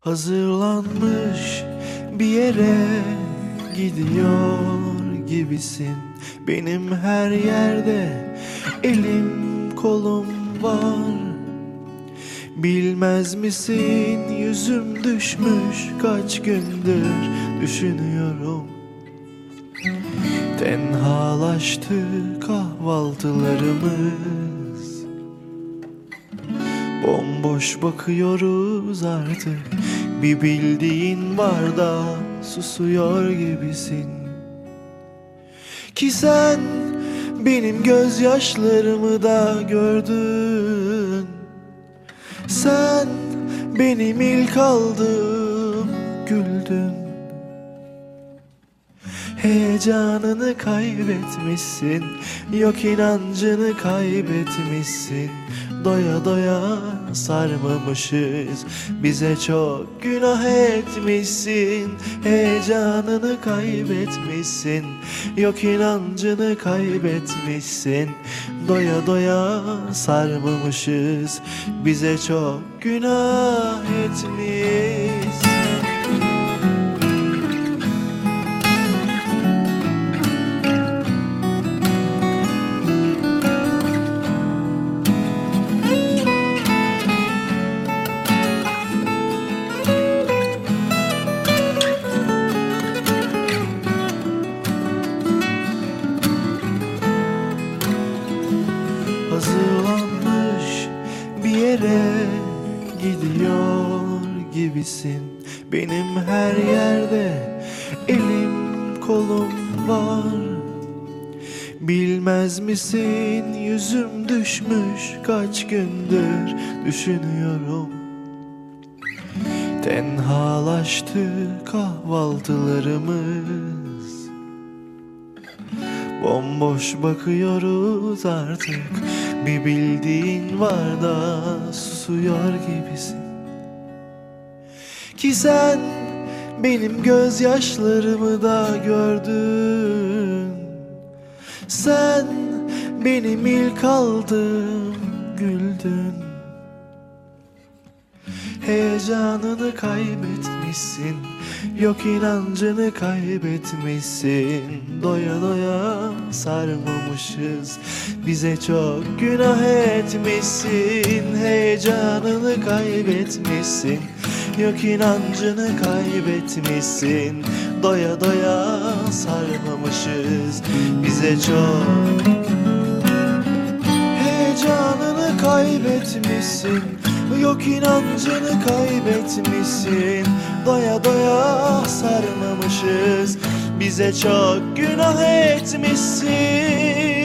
Hazırlanmış bir yere gidiyor gibisin. Benim her yerde elim kolum var. Bilmez misin yüzüm düşmüş, kaç gündür düşünüyorum. Tenhalaştı kahvaltılarımız. Bomboş bakıyoruz artık. Bir bildiğin var da susuyor gibisin. Ki sen benim gözyaşlarımı da gördün. Sen benim ilk aldığım güldün. Heyecanını kaybetmişsin, yok inancını kaybetmişsin. Doya doya sarmamışız, bize çok günah etmişsin. Heyecanını kaybetmişsin, yok inancını kaybetmişsin. Doya doya sarmamışız, bize çok günah etmişsin. Hazırlanmış bir yere gidiyor gibisin. Benim her yerde elim kolum var. Bilmez misin yüzüm düşmüş, kaç gündür düşünüyorum. Tenhalaştı kahvaltılarımız. Bomboş bakıyoruz artık. Bir bildiğin var da susuyor gibisin. Ki sen benim gözyaşlarımı da gördün. Sen benim ilk aldığım güldün. Heyecanını kaybetmişsin, yok inancını kaybetmişsin. Doya doya sarmamışız, bize çok günah etmişsin. Heyecanını kaybetmişsin, yok inancını kaybetmişsin. Doya doya sarmamışız, bize çok. Heyecanını kaybetmişsin, yok inancını kaybetmişsin. Doya doya sarmamışız, bize çok günah etmişsin.